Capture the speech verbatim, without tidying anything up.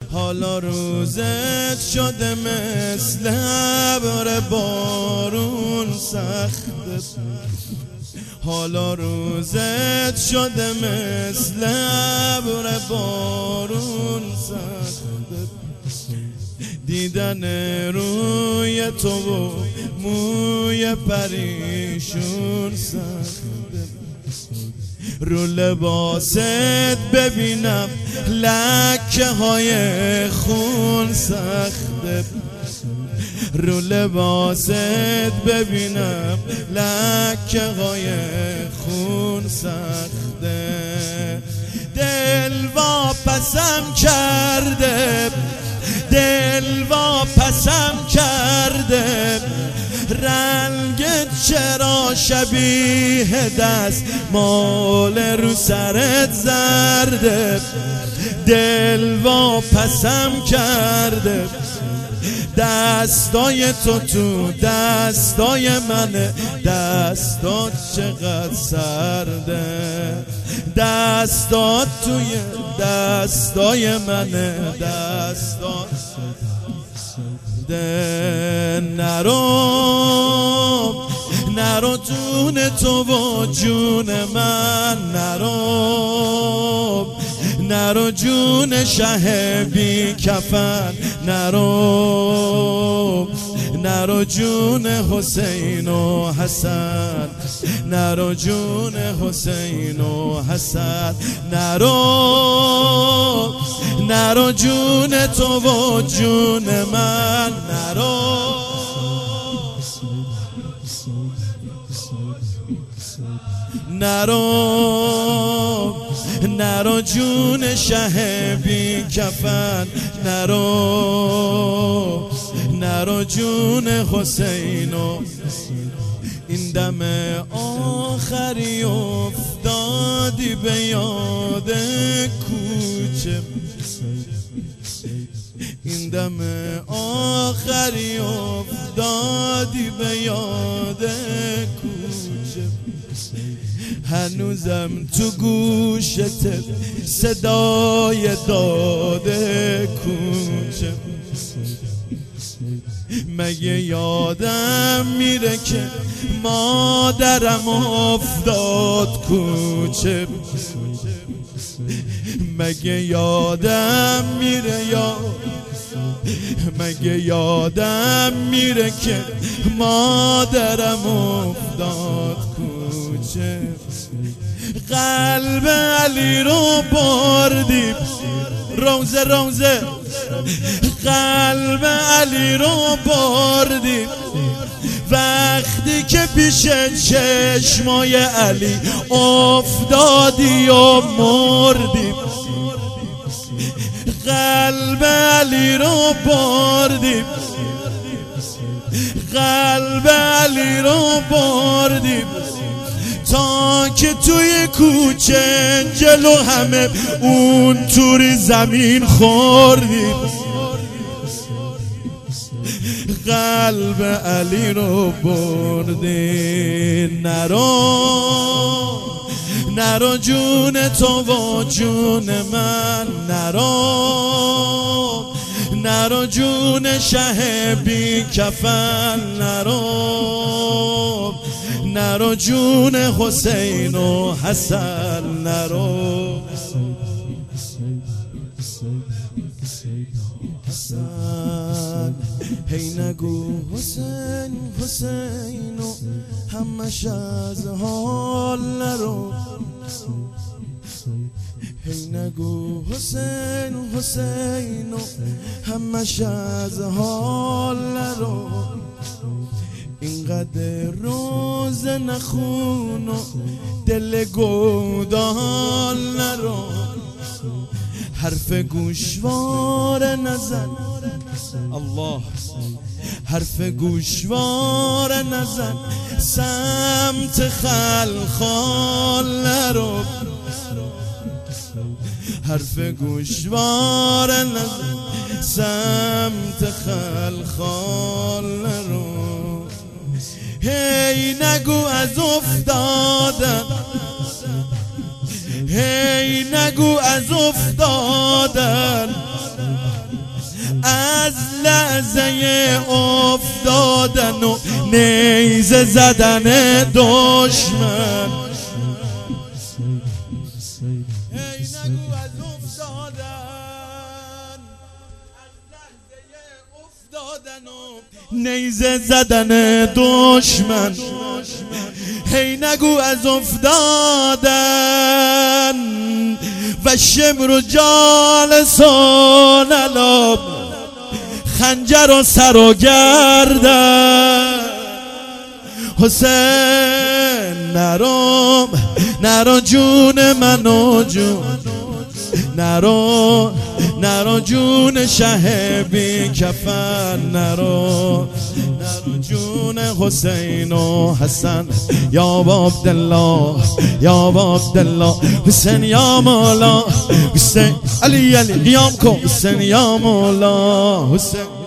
حالا روزت شده مثل ابر بارون سخته، حالا روزت شده مثل ابر بارون سخته، دیدن روی تو و موی پریشون سخته، رو لباست ببینم لکه های خون سخته، رو لباست ببینم لکه های خون سخته، دل واپسم کرده، دل واپسم کرده، رنگت چرا شبیه دست مال رو سرت زرده، دل واپسم کرده، دستای تو تو دستای منه، دستات چقدر سرده، دستات توی دستای منه، دستات ده نرو نرو جون تو و جون من، نرو نرو جون شه بی کفن، نرو نرو جون حسین و حسن، نرو جون حسین و حسن، نرو نرو جون تو و جون من، نرو نرو نرو جون شه بی کفن، نرو نرو جون حسین و این دم آخری افتادی به یاد کوچه، این دم آخری افتادی به یاد کوچه، هنوزم تو گوشت صدای داد کوچه، مگه یادم میره که مادرم افتاد کوچه، مگه یادم میره یا مگه یادم میره که مادرم افتاد کوچه، قلب علی رو بردیم روزه روزه، قلب علی رو بردیم وقتی که پیش چشمای علی افتادی و مردیم، قلب علی رو بردیم، قلب علی رو بردیم تا که توی کوچه جلو همه اون توری زمین خوردیم، قلب علی رو بردیم، نرو نرو جون تو و جون من، نرو نرو جون شه بی کفن، نرو نرو جون حسین و حسن، نرو حسن، هی نگو حسین حسین و همش از حال نرو، هی نگو حسین حسین و همش از حال نرو، اینقدر روز نخون و دل گودال نرو، حرف گوشوار نزن الله، حرف گوشوار نزن سمت خلخال نرو، حرف گوشوار نزن سمت خلخال نرو، هی نگو از افتادن، هی نگو از افتادن، از لحظه افتادن و نیزه زدن دشمن. ای نگو از افتادن، از لحظه افتادن و نیزه زدن دشمن. هی نگو از افتادن و شمر و جالسان علاب، خنجر و سر و گردن. حسین نرو نرو جون منو جون، نرو نرو جون شه بی کفن، نرو نرو جون حسین و حسن. یا عبدالله یا عبدالله حسین یا مولا حسین، علی علی قیام کن حسین یا مولا حسین.